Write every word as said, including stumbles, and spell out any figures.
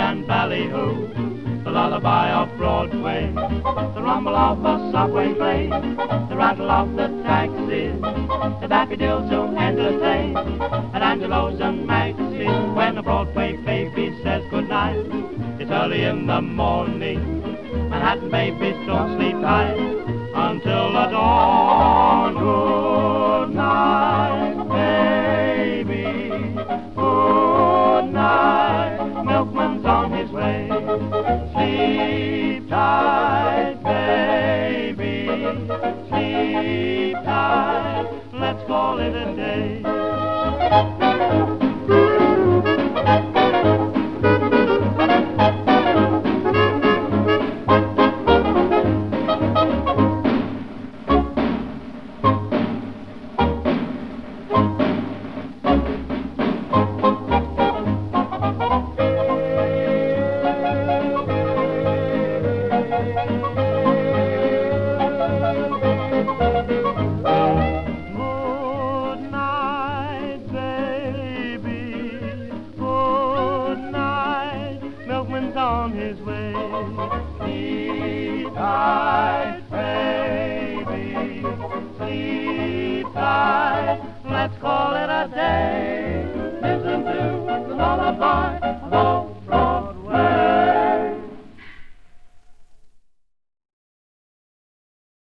and ballyhoo, the lullaby of Broadway, the rumble of a subway train, the rattle of the taxis, the daffodils who entertain at Angelo's and Maxie's. When the Broadway baby says goodnight, it's early in the morning. Manhattan babies don't sleep tight until the dawn. Good night, baby. Good night. Milkman's on his way. Sleep tight, baby. Sleep tight. Let's call it a day. On his way. Sleep tight, baby. Sleep tight. Let's call it a day. Listen to the lullaby